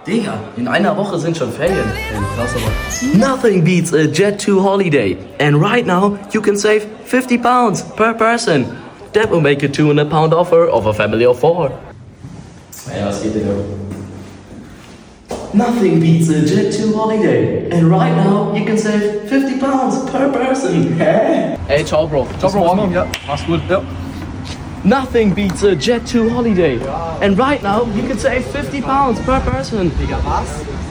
Digga, in einer Woche sind schon Ferien. Krass, aber. Nothing beats a Jet2 holiday. And right now, you can save £50 per person. That will make a £200 offer of a family of 4. Ja, was geht, Digga? Nothing beats a Jet2 holiday. And right now, you can save £50 per person. Hä? Ey, ciao, Bro. Ciao, Bro. Bis morgen. Ja, mach's gut. Ja. Nothing beats a Jet2 holiday. And right now, you can save £50 per person. Digga, was?